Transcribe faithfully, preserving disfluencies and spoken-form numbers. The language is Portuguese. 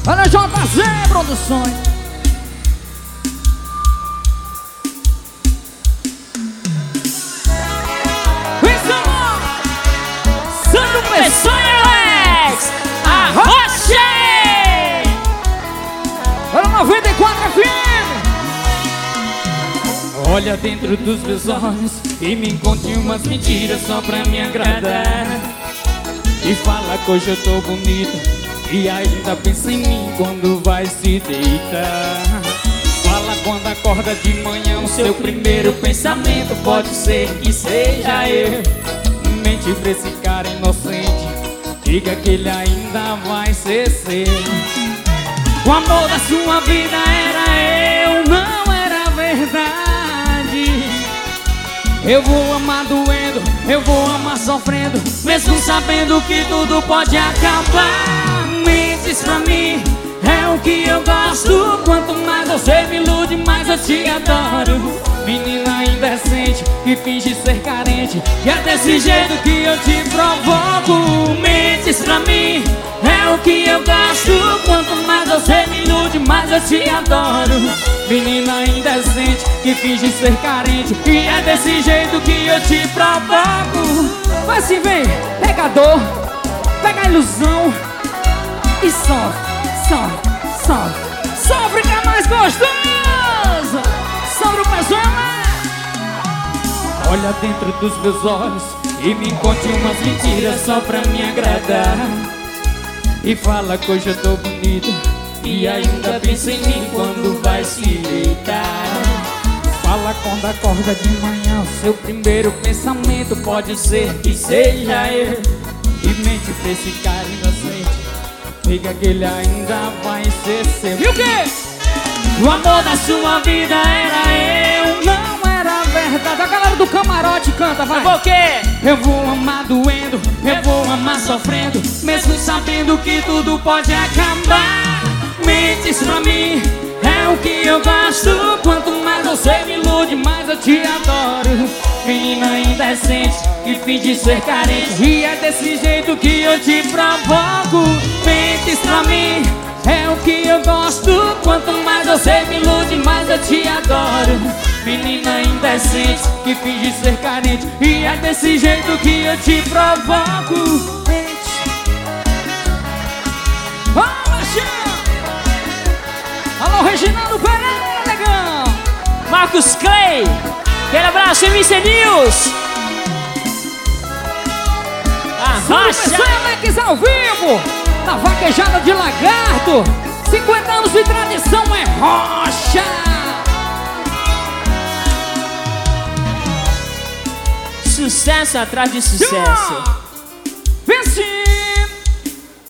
Olha J Z Produções. Sandro Peçonha, Alex Arrocha. Olha noventa e quatro F M. Olha dentro dos meus olhos e me conte umas mentiras só pra me agradar. E fala que hoje eu tô bonito e ainda pensa em mim quando vai se deitar. Fala quando acorda de manhã, o seu primeiro pensamento pode ser que seja eu. Mente pra esse cara inocente, diga que ele ainda vai ser seu. O amor da sua vida era eu, não era verdade. Eu vou amar doendo, eu vou amar sofrendo, mesmo sabendo que tudo pode acabar. Mentes pra mim é o que eu gosto. Quanto mais você me ilude, mais eu te adoro. Menina indecente que finge ser carente, e é desse jeito que eu te provoco. Mentes pra mim é o que eu gosto. Quanto mais você me ilude, mais eu te adoro. Menina indecente que finge ser carente, e é desse jeito que eu te provoco. Vai se vem, pega a dor, pega a ilusão e sofre, sofre, sofre. Sofre que é mais gostoso. Sobre o Peçonha. Olha dentro dos meus olhos e me conte umas mentiras só pra me agradar. E fala que hoje eu tô bonito e ainda pensa em mim quando vai se deitar. Fala quando acorda de manhã, o seu primeiro pensamento pode ser que seja eu. E mente pra esse cara inocente, diga que ele ainda vai ser seu. E o quê? O amor da sua vida era eu, não era verdade. A galera do camarote canta, vai. Por quê? Eu vou amar doendo, eu vou amar sofrendo, mesmo sabendo que tudo pode acabar. Mentes pra mim é o que eu gosto. Quanto mais você me ilude, mais eu te adoro. Menina indecente que finge ser carente, e é desse jeito que eu te provoco. Mentes pra mim é o que eu gosto. Quanto mais você me ilude, mais eu te adoro. Menina indecente que finge ser carente, e é desse jeito que eu te provoco. Alô, Reginaldo Pereira, negão. Marcos Clay, aquele abraço, M C News. Arrocha. Peçonha Alex ao vivo, na vaquejada de Lagarto. cinquenta anos de tradição é rocha. Sucesso atrás de sucesso. Vence.